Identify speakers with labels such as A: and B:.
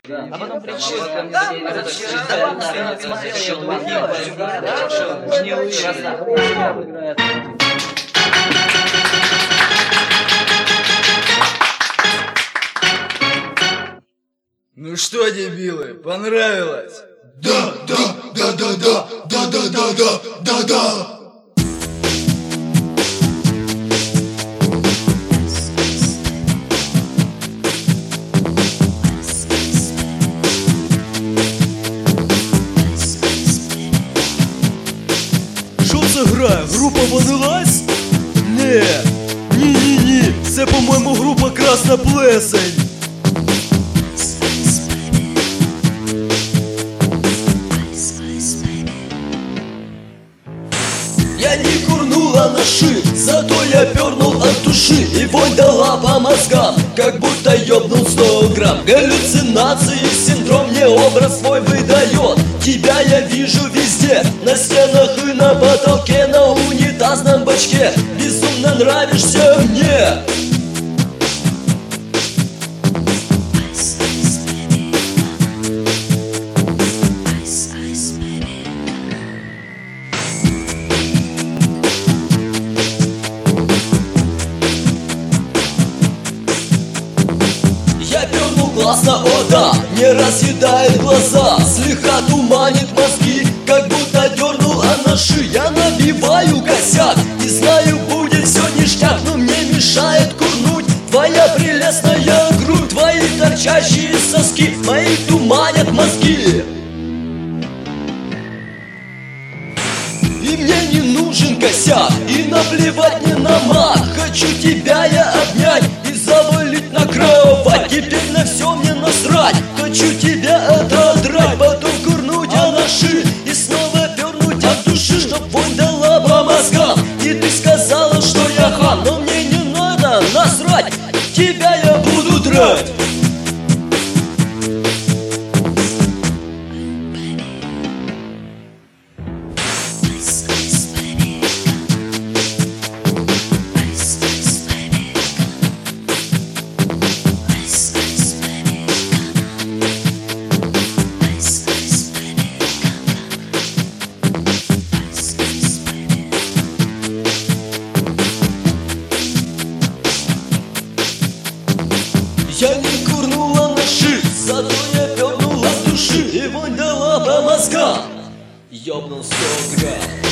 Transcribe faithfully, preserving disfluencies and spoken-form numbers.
A: А потом пришел ко мне,
B: Да,
A: говорит,
B: вчера,
A: да,
B: да,
A: да,
B: да,
A: я смотрел,
B: да,
A: я
B: да,
A: думаю,
B: да,
A: нет,
B: да,
A: да,
B: да,
A: да,
B: гнилые.
A: играет.
C: Ну что, дебилы, понравилось?
D: Да, да, да, да, да, да, да, да, да, да, да.
E: Що це грає? Група Vanilla Ice? Не, ні-ні-ні, це, по-моєму, група Красна Плесень. Я не курнула на ши, зато я пернул от души. И вонь дала по мозгам, как будто ёбнул сто грамм. Галлюцинации, синдром мне образ свой выдает. Тебя я вижу везде, на стенах и на потолке, на унитазном бачке. Безумно нравишься мне. Я пернул классно, о да, не разъедает глаза, слегка туманит мозги, как будто дернул анаши. Я набиваю косяк и знаю, будет все ништяк, но мне мешает курнуть твоя прелестная грудь, твои торчащие соски, мои туманят мозги. И мне не нужен косяк, и наплевать мне на мат. Хочу тебя я обнять и завалить на кровать. Теперь на все мне насрать, хочу тебя отодрать, потом курнуть анаши и снова пернуть от души, чтоб вонь дала по мозгам. И ты сказала, что я хам, но мне не надо насрать, тебя я буду драть. Я не курнула на ши, зато я пернула от души, и вонь дала по мозгам. Ёбнул сто грамм.